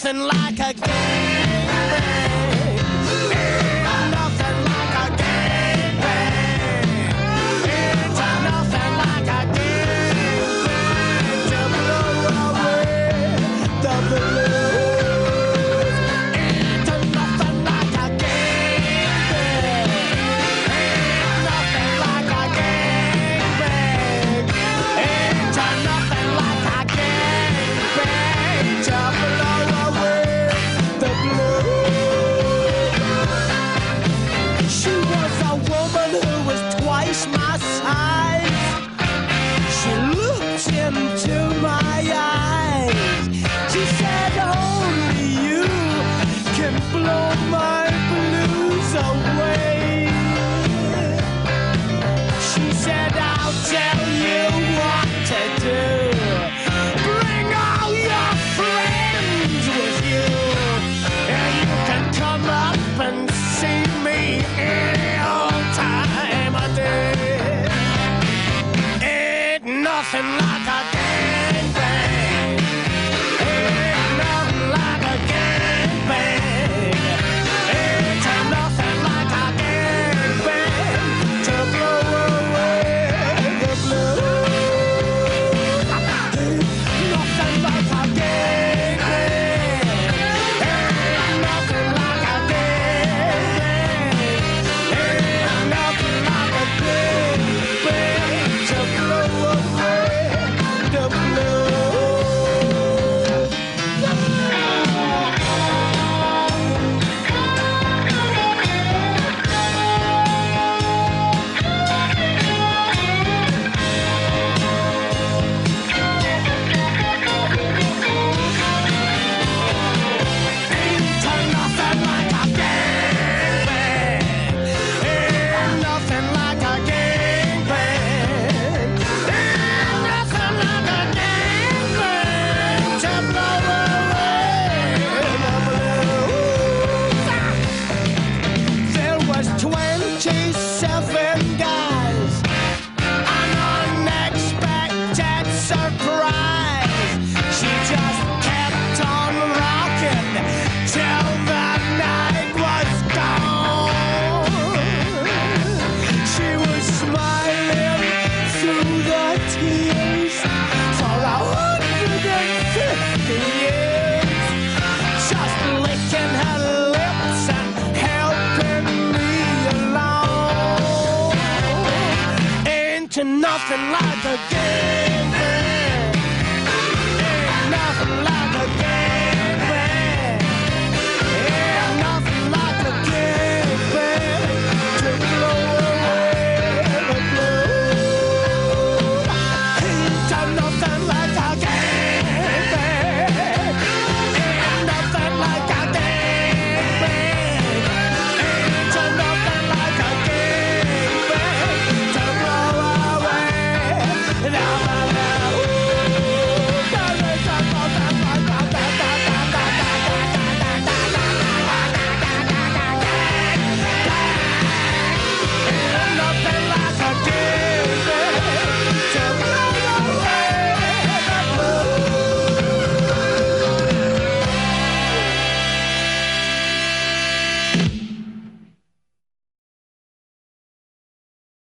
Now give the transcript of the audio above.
nothing like a gangbang. Ain't nothing like a gangbang. Ain't nothing like a gangbang to blow away the blues. Ain't nothing like a gangbang. Ain't nothing like a gangbang. Ain't nothing like a gangbang to blow away the blues. She was a woman who was twice my size. She looked into my eyes. She said, only you can blow my blues away. She said, I'll tell you what to do. Bring all your friends with you. And you can come up and see me any old time of day. Ain't nothing like a gangbang. Ain't nothing like a gangbang. Ain't nothing like a gangbang to blow away the blues. Ain't nothing like a gangbang. Ain't nothing like a gangbang. Ain't nothing like a gangbang to blow away the blues. Ain't nothing like a gangbang. Ain't nothing like a gangbang. Ain't nothing like a gangbang to blow away the blues. There was 27 guys, an unexpected surprise. She just kept on rocking till the night was gone. She was smiling through the tears for 150 years, just licking her lips and helping me along. Ain't nothing like a game.